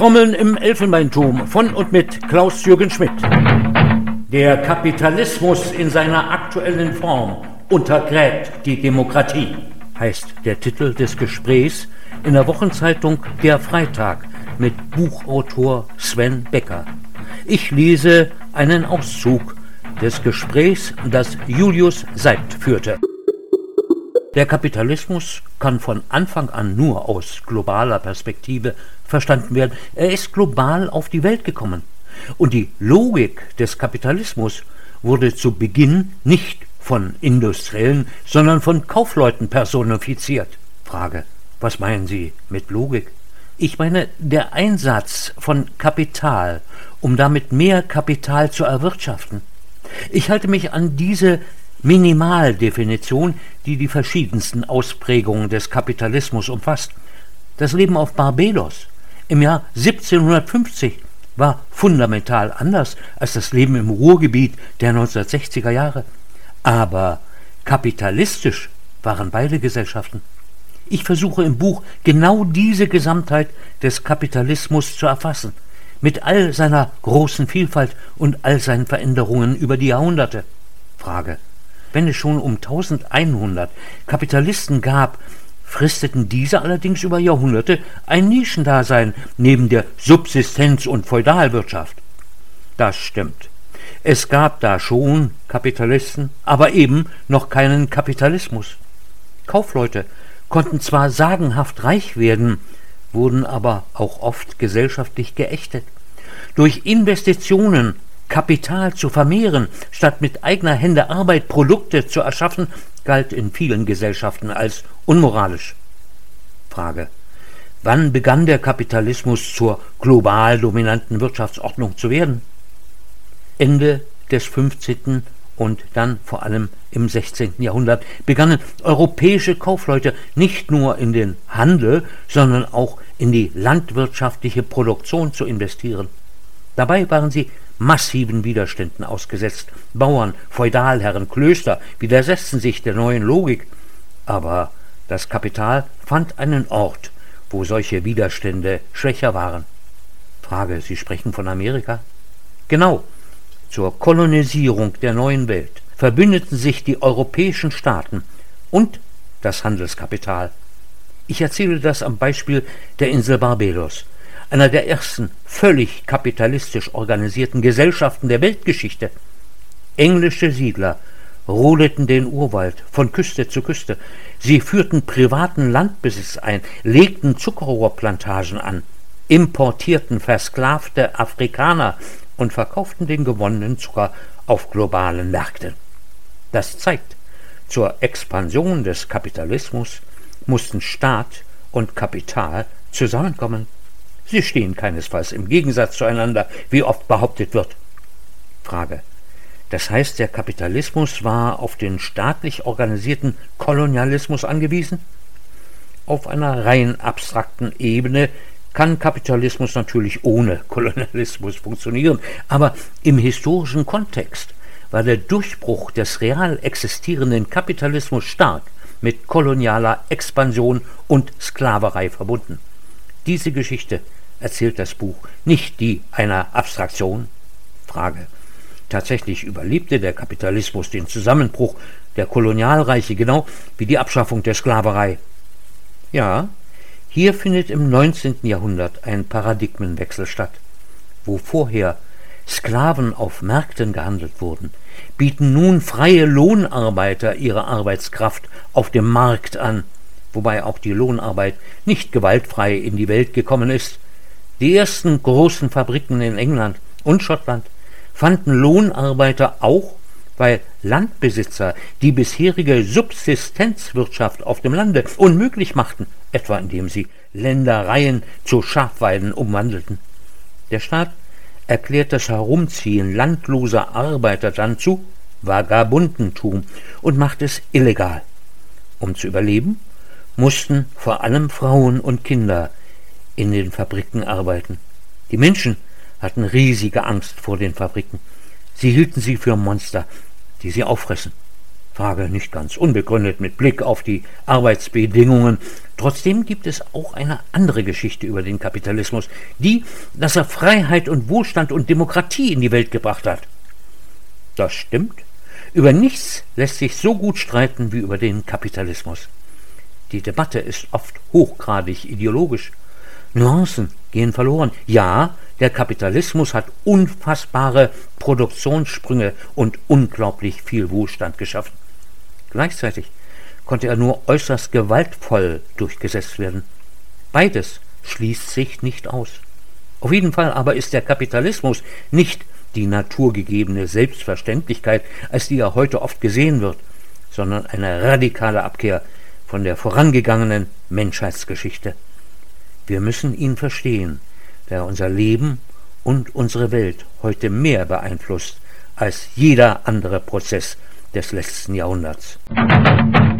Trommeln im Elfenbeinturm von und mit Klaus-Jürgen Schmidt. Der Kapitalismus in seiner aktuellen Form untergräbt die Demokratie, heißt der Titel des Gesprächs in der Wochenzeitung Der Freitag mit Buchautor Sven Becker. Ich lese einen Auszug des Gesprächs, das Julius Seibt führte. Der Kapitalismus kann von Anfang an nur aus globaler Perspektive verstanden werden. Er ist global auf die Welt gekommen. Und die Logik des Kapitalismus wurde zu Beginn nicht von Industriellen, sondern von Kaufleuten personifiziert. Frage: Was meinen Sie mit Logik? Ich meine, der Einsatz von Kapital, um damit mehr Kapital zu erwirtschaften. Ich halte mich an diese Minimaldefinition, die die verschiedensten Ausprägungen des Kapitalismus umfasst. Das Leben auf Barbados im Jahr 1750 war fundamental anders als das Leben im Ruhrgebiet der 1960er Jahre. Aber kapitalistisch waren beide Gesellschaften. Ich versuche im Buch genau diese Gesamtheit des Kapitalismus zu erfassen, mit all seiner großen Vielfalt und all seinen Veränderungen über die Jahrhunderte. Frage: Wenn es schon um 1100 Kapitalisten gab, fristeten diese allerdings über Jahrhunderte ein Nischendasein neben der Subsistenz- und Feudalwirtschaft. Das stimmt. Es gab da schon Kapitalisten, aber eben noch keinen Kapitalismus. Kaufleute konnten zwar sagenhaft reich werden, wurden aber auch oft gesellschaftlich geächtet. Durch Investitionen Kapital zu vermehren, statt mit eigener Hände Arbeit Produkte zu erschaffen, galt in vielen Gesellschaften als unmoralisch. Frage: Wann begann der Kapitalismus zur global dominanten Wirtschaftsordnung zu werden? Ende des 15. und dann vor allem im 16. Jahrhundert begannen europäische Kaufleute nicht nur in den Handel, sondern auch in die landwirtschaftliche Produktion zu investieren. Dabei waren sie massiven Widerständen ausgesetzt. Bauern, Feudalherren, Klöster widersetzten sich der neuen Logik. Aber das Kapital fand einen Ort, wo solche Widerstände schwächer waren. Frage: Sie sprechen von Amerika? Genau. Zur Kolonisierung der neuen Welt verbündeten sich die europäischen Staaten und das Handelskapital. Ich erzähle das am Beispiel der Insel Barbados, einer der ersten völlig kapitalistisch organisierten Gesellschaften der Weltgeschichte. Englische Siedler rodeten den Urwald von Küste zu Küste. Sie führten privaten Landbesitz ein, legten Zuckerrohrplantagen an, importierten versklavte Afrikaner und verkauften den gewonnenen Zucker auf globalen Märkten. Das zeigt, zur Expansion des Kapitalismus mussten Staat und Kapital zusammenkommen. Sie stehen keinesfalls im Gegensatz zueinander, wie oft behauptet wird. Frage: Das heißt, der Kapitalismus war auf den staatlich organisierten Kolonialismus angewiesen? Auf einer rein abstrakten Ebene kann Kapitalismus natürlich ohne Kolonialismus funktionieren, aber im historischen Kontext war der Durchbruch des real existierenden Kapitalismus stark mit kolonialer Expansion und Sklaverei verbunden. Diese Geschichte erzählt das Buch, nicht die einer Abstraktion. Frage: Tatsächlich überlebte der Kapitalismus den Zusammenbruch der Kolonialreiche genau wie die Abschaffung der Sklaverei? Ja, hier findet im 19. Jahrhundert ein Paradigmenwechsel statt. Wo vorher Sklaven auf Märkten gehandelt wurden, bieten nun freie Lohnarbeiter ihre Arbeitskraft auf dem Markt an, wobei auch die Lohnarbeit nicht gewaltfrei in die Welt gekommen ist. Die ersten großen Fabriken in England und Schottland fanden Lohnarbeiter auch, weil Landbesitzer die bisherige Subsistenzwirtschaft auf dem Lande unmöglich machten, etwa indem sie Ländereien zu Schafweiden umwandelten. Der Staat erklärt das Herumziehen landloser Arbeiter dann zu Vagabundentum und macht es illegal. Um zu überleben, mussten vor allem Frauen und Kinder in den Fabriken arbeiten. Die Menschen hatten riesige Angst vor den Fabriken. Sie hielten sie für Monster, die sie auffressen. Frage nicht ganz unbegründet mit Blick auf die Arbeitsbedingungen. Trotzdem gibt es auch eine andere Geschichte über den Kapitalismus, die, dass er Freiheit und Wohlstand und Demokratie in die Welt gebracht hat. Das stimmt. Über nichts lässt sich so gut streiten wie über den Kapitalismus. Die Debatte ist oft hochgradig ideologisch. Nuancen gehen verloren. Ja, der Kapitalismus hat unfassbare Produktionssprünge und unglaublich viel Wohlstand geschaffen. Gleichzeitig konnte er nur äußerst gewaltvoll durchgesetzt werden. Beides schließt sich nicht aus. Auf jeden Fall aber ist der Kapitalismus nicht die naturgegebene Selbstverständlichkeit, als die er heute oft gesehen wird, sondern eine radikale Abkehr von der vorangegangenen Menschheitsgeschichte. Wir müssen ihn verstehen, da er unser Leben und unsere Welt heute mehr beeinflusst als jeder andere Prozess des letzten Jahrhunderts.